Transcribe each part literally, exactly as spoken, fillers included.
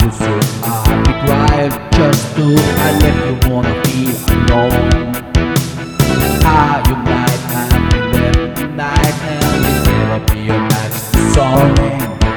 you so I be quiet just to I let you wanna be alone. Are you night and you left tonight and it never be a nice song.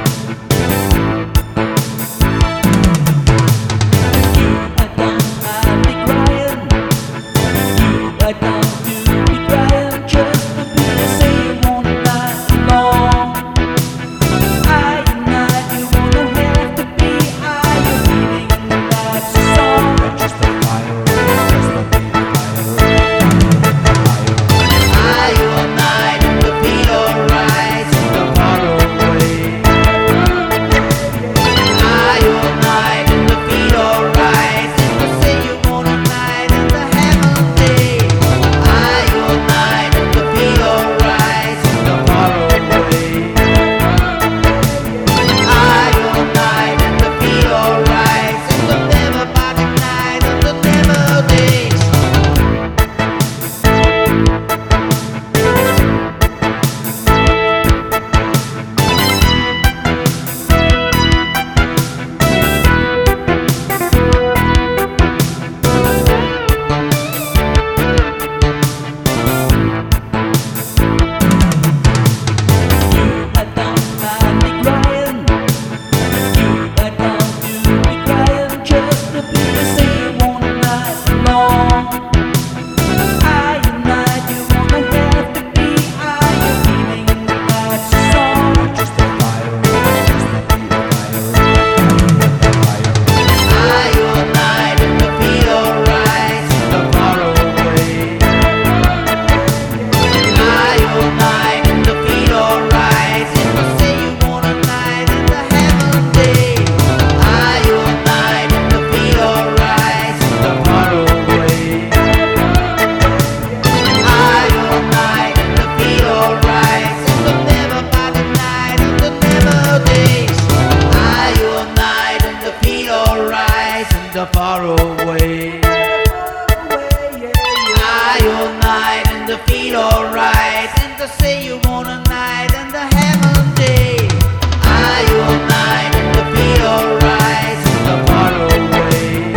Far away, are you all night and the feel alright, and to say you want a night and the heaven day. Are you all night and the feel alright, and the far away.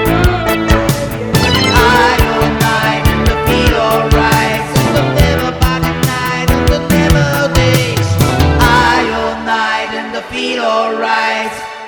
Are you all night and the feel alright, and the never body night and the never days. Are you all night and the feel alright.